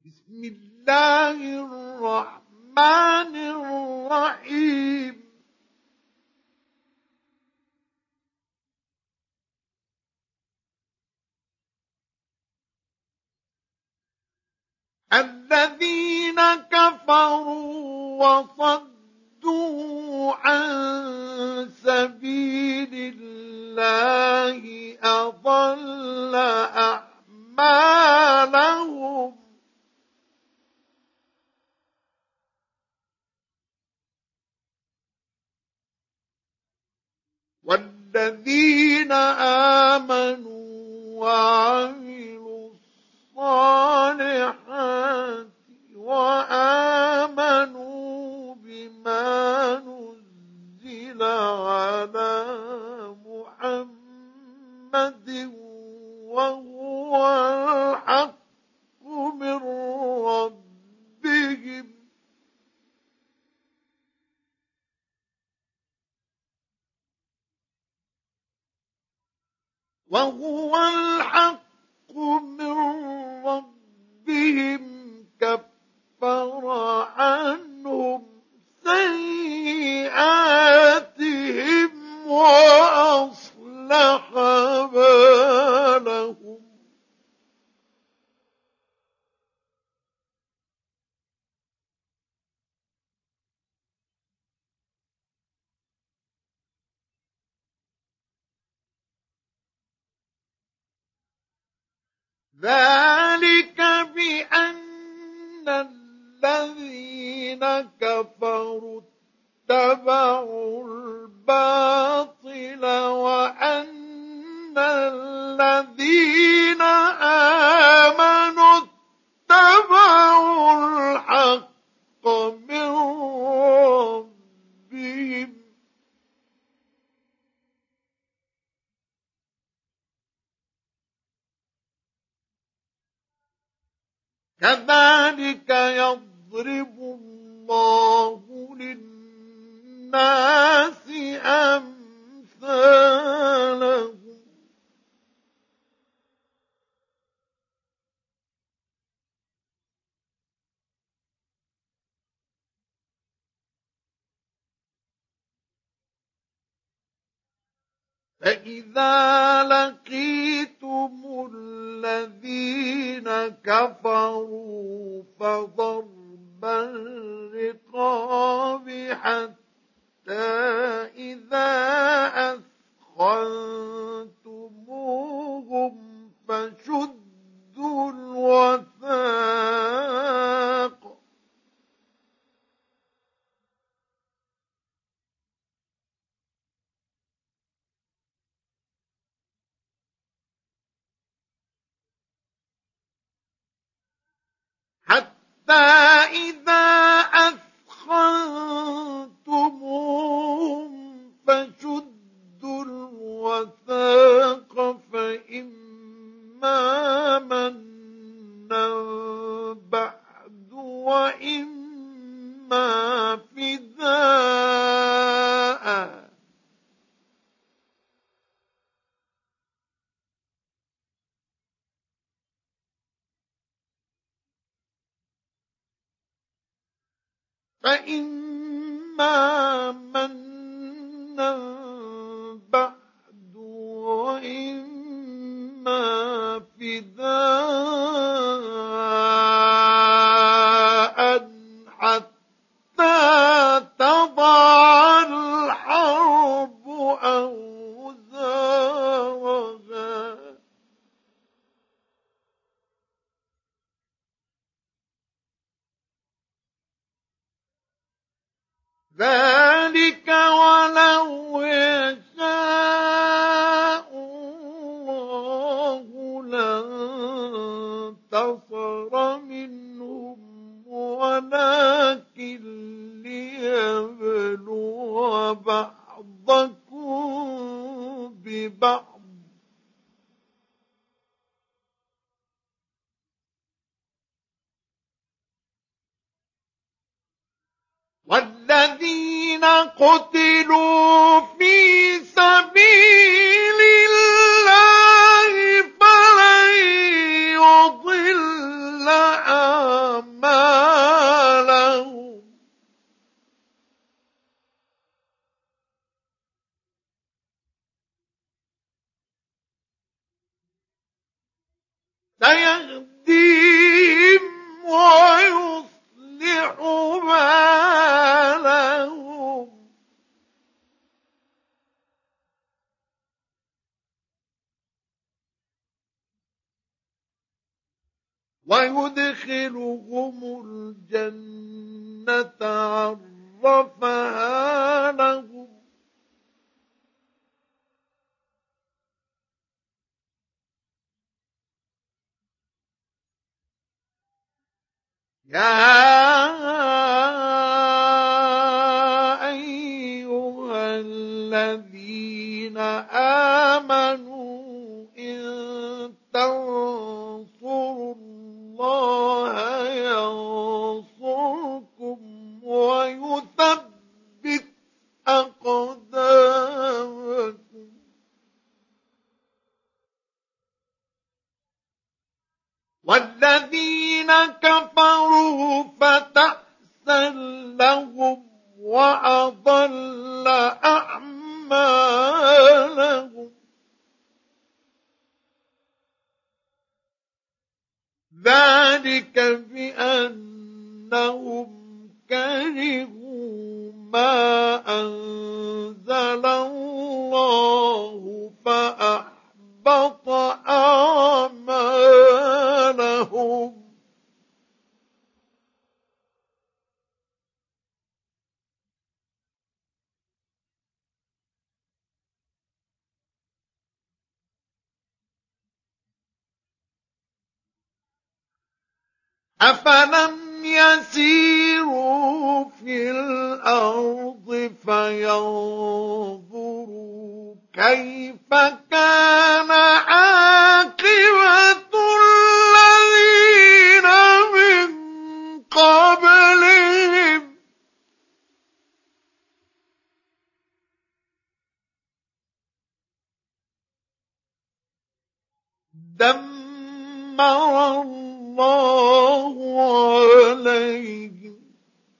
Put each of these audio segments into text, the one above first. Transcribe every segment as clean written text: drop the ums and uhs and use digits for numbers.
بسم الله الرحمن الرحيم الذين كفروا وصدوا عن سبيل الله أضل أعمالهم والذين آمنوا وعملوا الصالحات وآمنوا بما نزل على محمد وهو الحق من ربهم كفر عنهم سيئاتهم وأصلح بالهم ذلك بأن الذين كفروا اتبعوا الباطل وأن الذين آمنوا اتبعوا الحق من ربهم كذلك يضرب الله للناس أمثالهم فإذا لقيتم الذين كفروا فضرب الرقاب حتى إذا أثخنتموهم فشدوا الوثاق حتى إذا أثخنتموهم فشدوا الوثاق فإما منا بعد وإما فداء فإما منا بعد وإما فداء حتى تضع الحرب أوزارها ذلك ولو يشاء الله لانتصر منهم ولكن ليبلو بعضكم ببعض والذين قتلوا في سبيل الله فلن يضل أعمالهم سيهديهم ويصلح بالهم ويدخلهم الجنة عرفها لهم يا أيها الذين آمنوا إن تنصروا الله ينصركم ويثبت أقدامكم والذين كفروا فتأسا لهم وأضل أعمالهم ذلك بأنهم كرهوا ما أنزل الله فأحبط أعمالهم أفلم يسيروا في الأرض فينظروا كيف كان عاقبة الذين من قبلهم دمر الله عليهم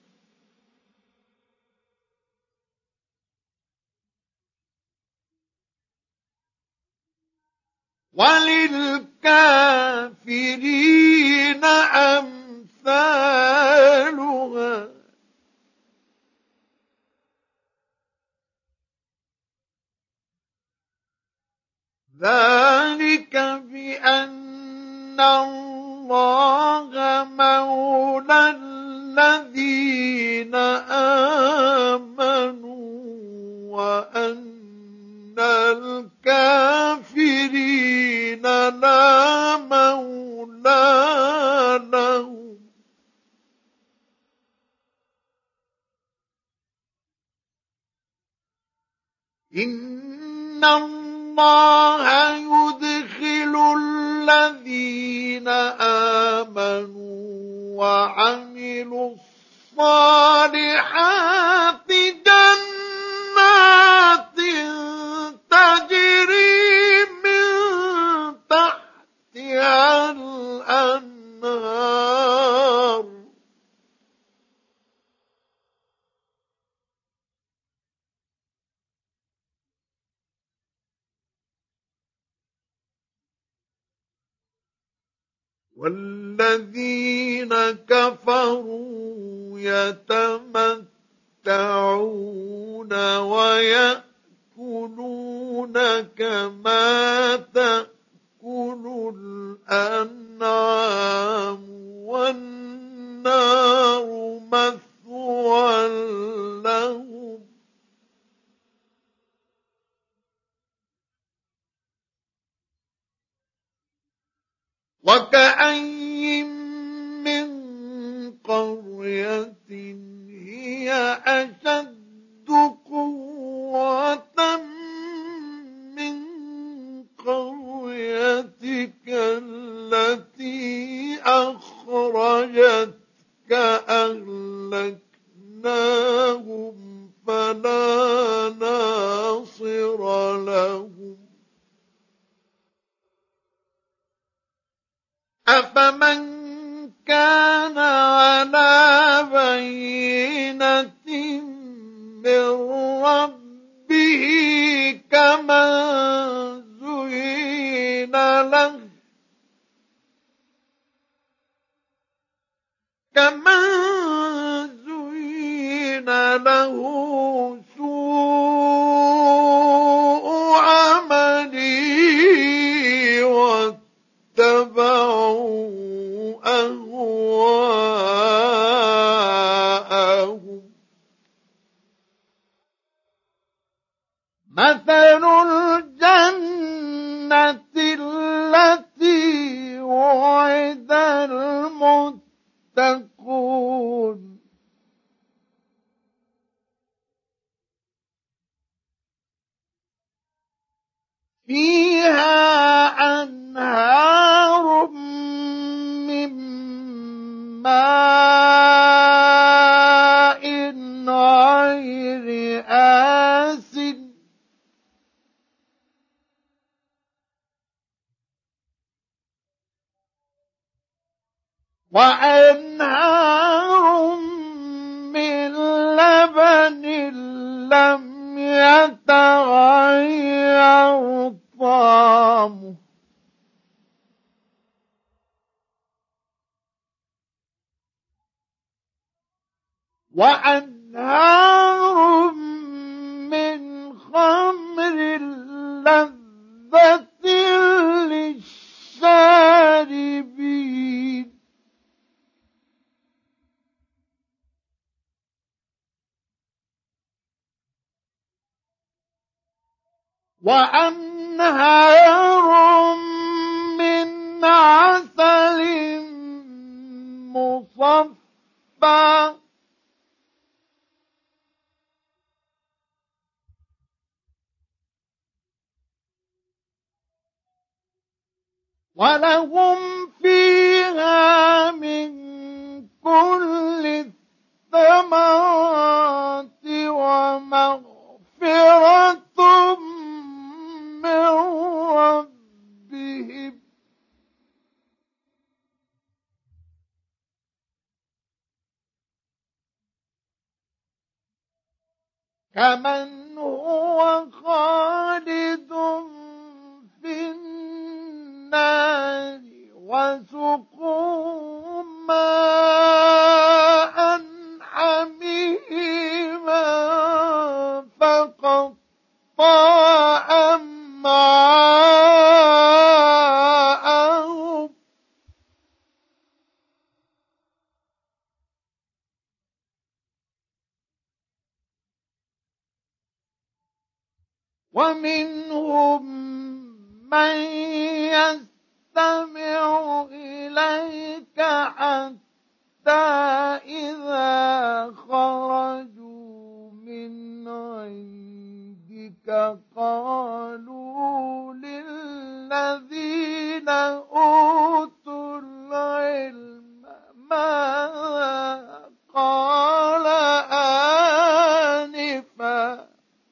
وللكافرين أمثالها ذلك بأن الله مولى الذين آمنوا وأن الكافرين لا مولى لهم إن الله يدخل الذين آمنوا وعملوا الصالحات جنات تجري من تحتها الأنهار والذين كفروا يتمتعون ويأكلون كما تأكل الأنعام والنار مثوى لهم وكأين من قرية هي أشد قوة من قريتك التي أخرجتك أهلكناهم فلا ناصر لهم أفمن كان على بينة من ربه كمن زين له كمن زين له سوء عمله واتبعوا أهواءهم. مثل الجنة التي وعد المتقون فيها أنهار من ماء غير آسن وأنهار من لبن لم يتغير طعمه وأنهار من خمر لذة للشاربين وأنهار من عسل مصفى ولهم فيها من كل الثمرات ومغفرة من ربهم كمن هو خالد في النار وسقوا ماء حميما فقطع أمعاءهم ومنهم من يستمع إليك حتى إذا خرجوا من عندك قالوا للذين أوتوا العلم ماذا قال آنفا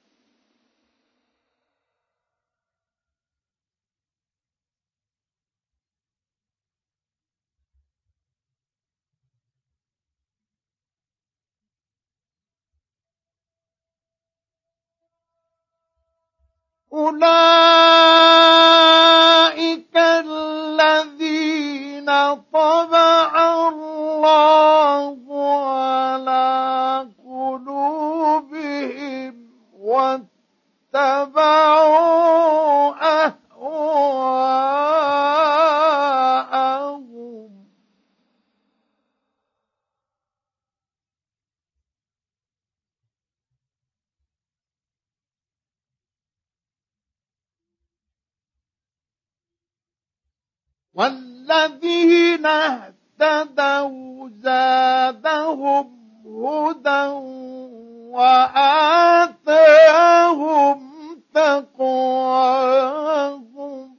أولئك الذين طبع الله على قلوبهم واتبعوا أهواءهم والذين اهتدوا زادهم هدى وآتاهم تقواهم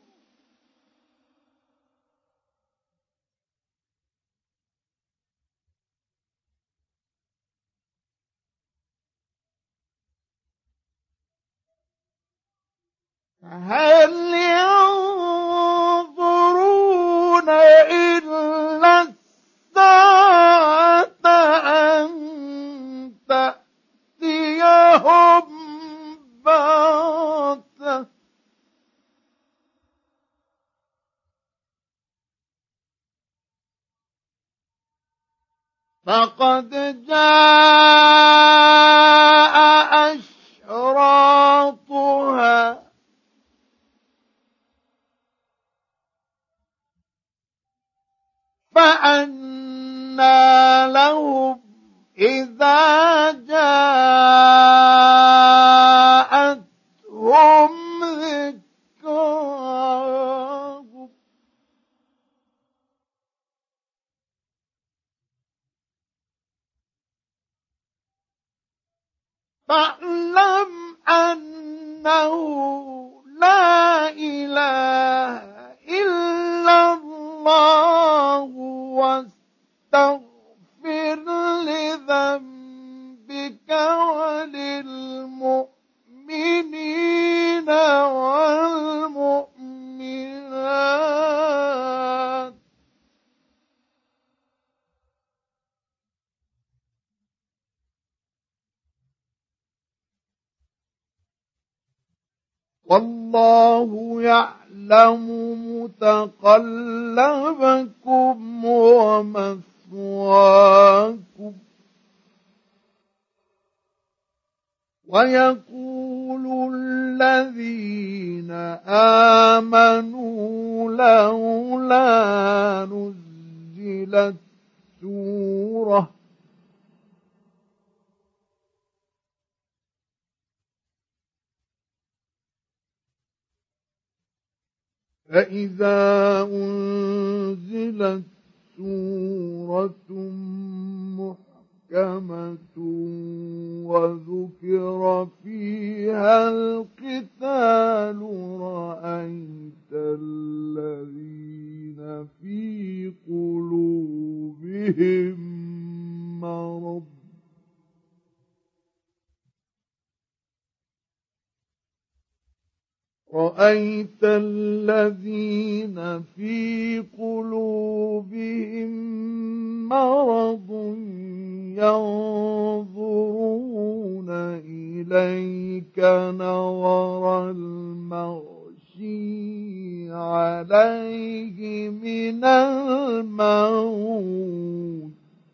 هل ينظرون إلا الساعة أن تأتيهم بغتة فقد جاء أشراطها فأنى لهم إذا جاءتهم ذكراهم فاعلم أنه لا إله إلا الله واستغفر لذنبك وللمؤمنين والمؤمنات والله يعلم متقلبكم ومثواكم ويقول الذين آمنوا لولا نزلت سورة فإذا أنزلت سورة محكمة وذكر فيها القتال رأيت الذين في قلوبهم مرض رأيت الذين في قلوبهم مرض ينظرون إليك نظر المغشي عليه من الموت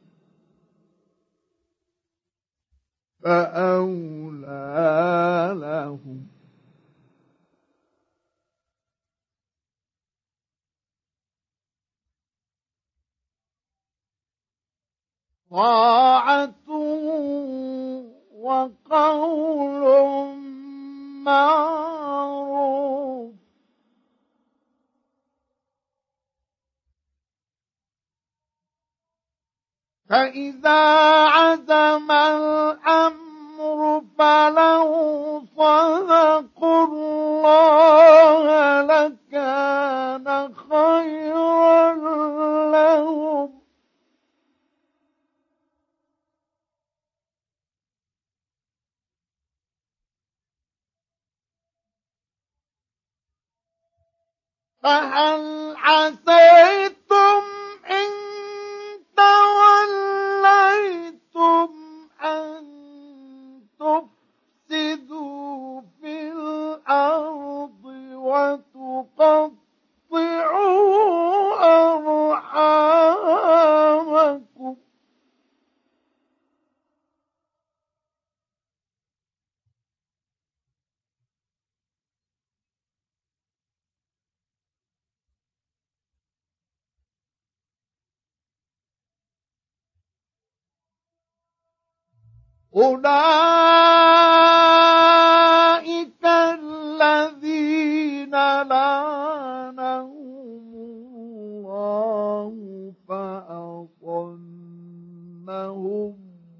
فأولى لهم طاعة وقول معروف فإذا عزم الأمر فلو صدقوا الله لكان خيرا لهم فهل عسيتم إن توليتم أن تفسدوا في الأرض وتقطعوا أرحامكم أولئك الذين لعنهم الله فأصمهم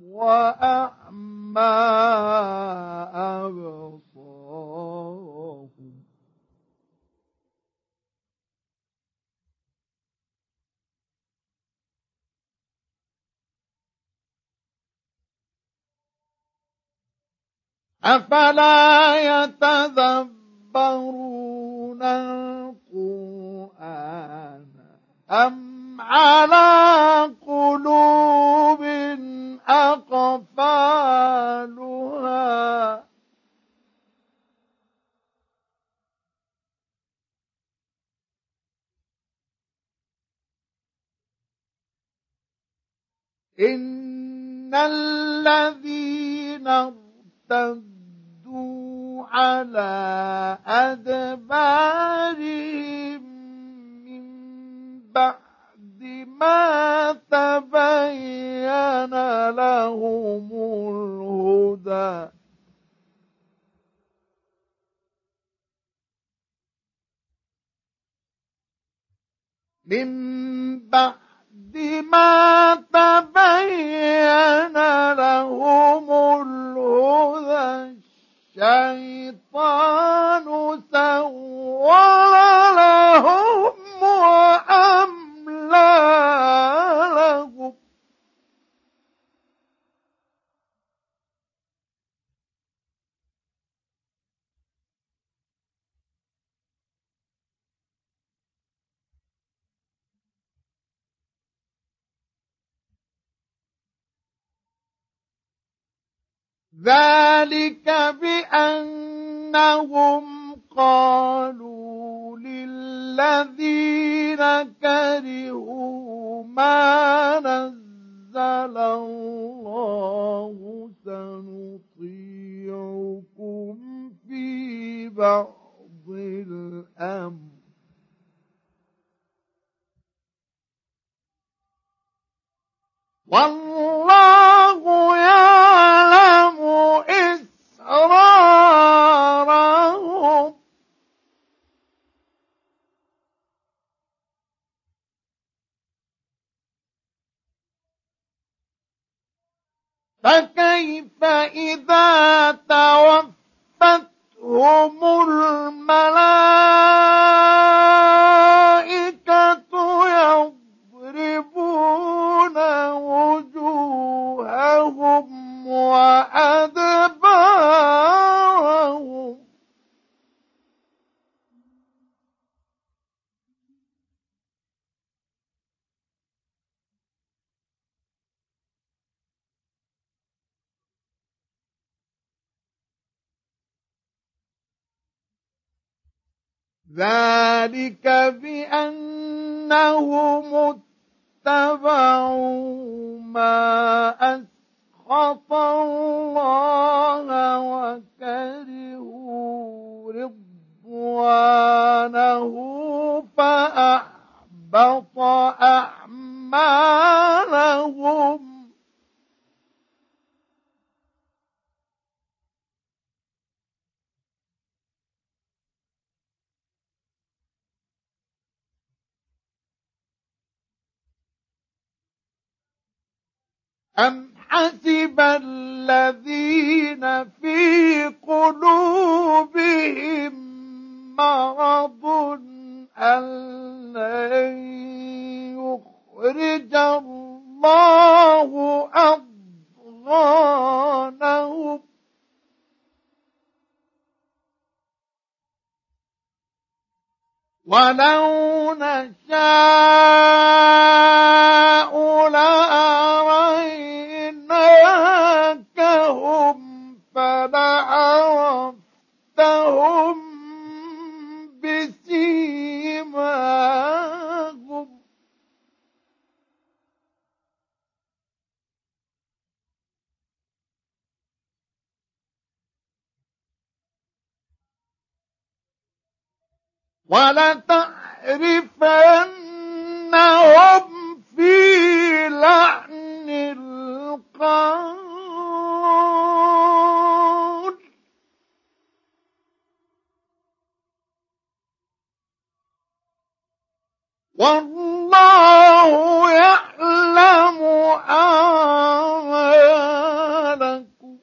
وأعمى أبصارهم أفلا يتدبرون القرآن أم على قلوب أقفالها إن الذين ارتدوا على أدبارهم من بعد ما تبين لهم الهدى من بعد ما تبين لهم الهدى الشيطان سول لهم وأملى لهم ذلك بأنهم قالوا للذين كرهوا ما نزل الله سنطيعكم في بعض الأمر والله يعلم إسرارهم فكيف إذا توفتهم الملائكة يضربون وجوههم وأدبارهم ذلك بأنهم اتبعوا ما أسخط الله وكرهوا رضوانه فأحبط أعمالهم أم حسب الذين في قلوبهم مرض أن لن يخرج الله أضغانهم ولو نشاء لأريناكهم فلعرفتهم بسيماهم ولتعرفنهم في لحن القول والله يعلم أعمالكم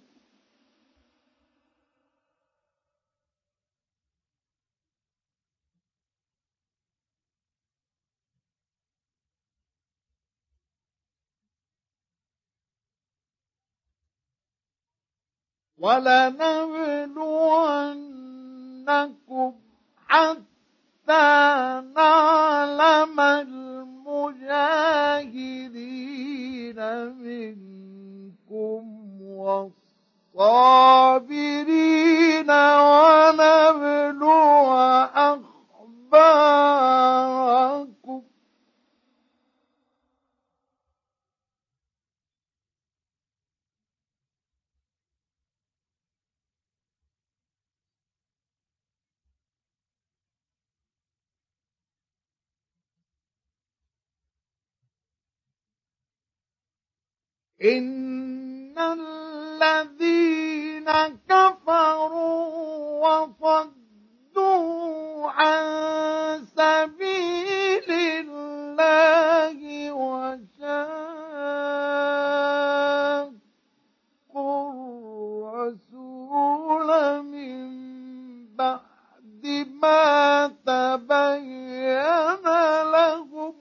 ولنبلونكم حتى نعلم المجاهدين منكم والصابرين ونبلو أخباركم إن الذين كفروا وصدوا عن سبيل الله وشاقوا الرسول من بعد ما تبين لهم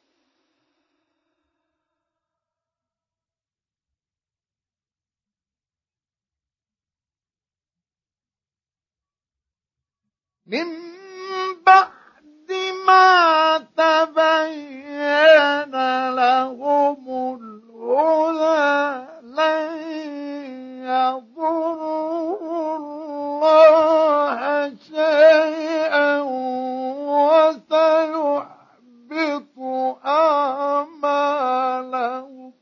من بعد ما تبين لهم الهدى لن يضروا الله شيئا وسيحبط أعمالهم.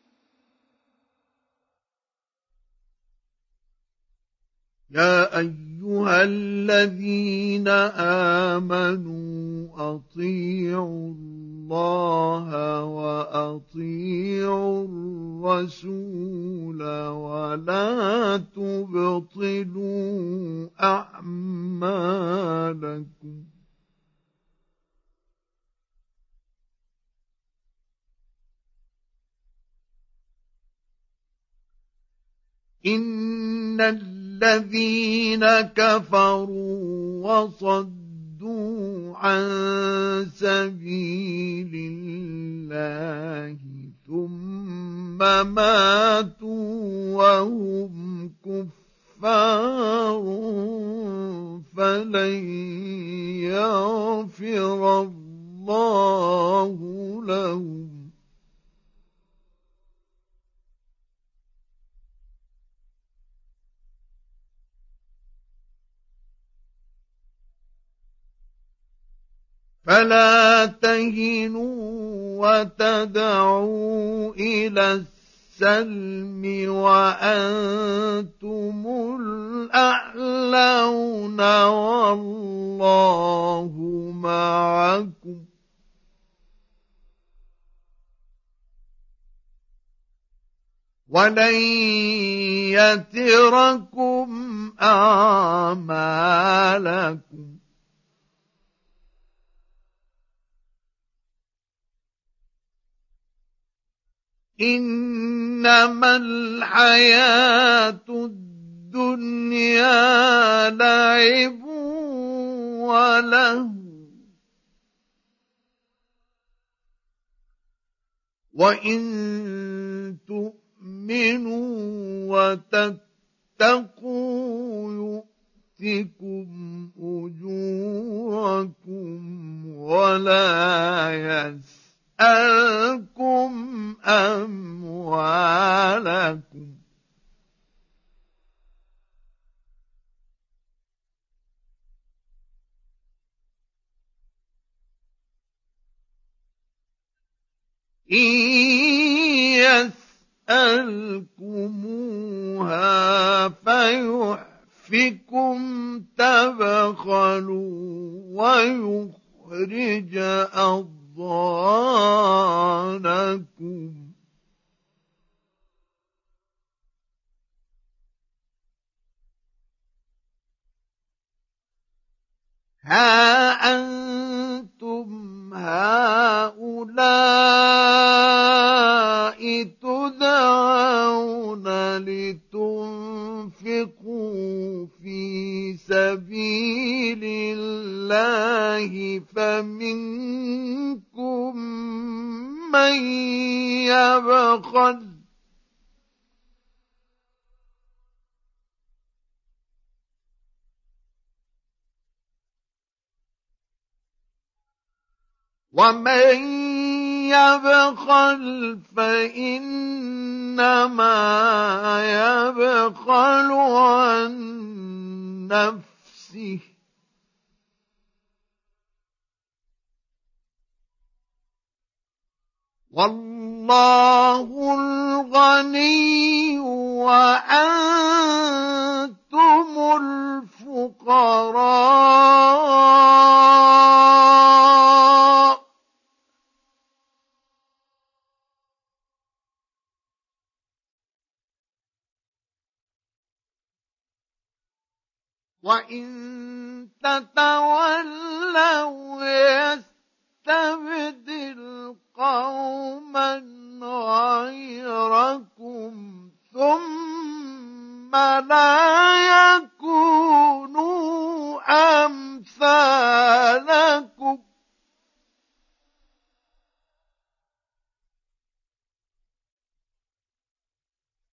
يا أيها الذين آمنوا أطيعوا الله وأطيعوا الرسول ولا تبطلوا أعمالكم. إن الذين كفروا وصدوا عن سبيل الله ثم ماتوا وهم كفار فلن يغفر الله لهم. فلا تهنوا وتدعوا إلى السلم وأنتم الأعلون والله معكم ولن يتركم أعمالكم. إنما الحياة الدنيا لعب وله وإن تؤمنوا وتتقوا يؤتكم أجوركم ولا يسألكم أموالكم. إن يسألكموها فيحفكم تبخلوا ويخرج أضغانكم. ها أنتم هؤلاء تدعون لتنفقوا في سبيل الله فمنكم من يبخل ومن يبخل فإنما يبخل عن نفسه والله الغني وأنتم الفقراء وإن تتولوا يستبدل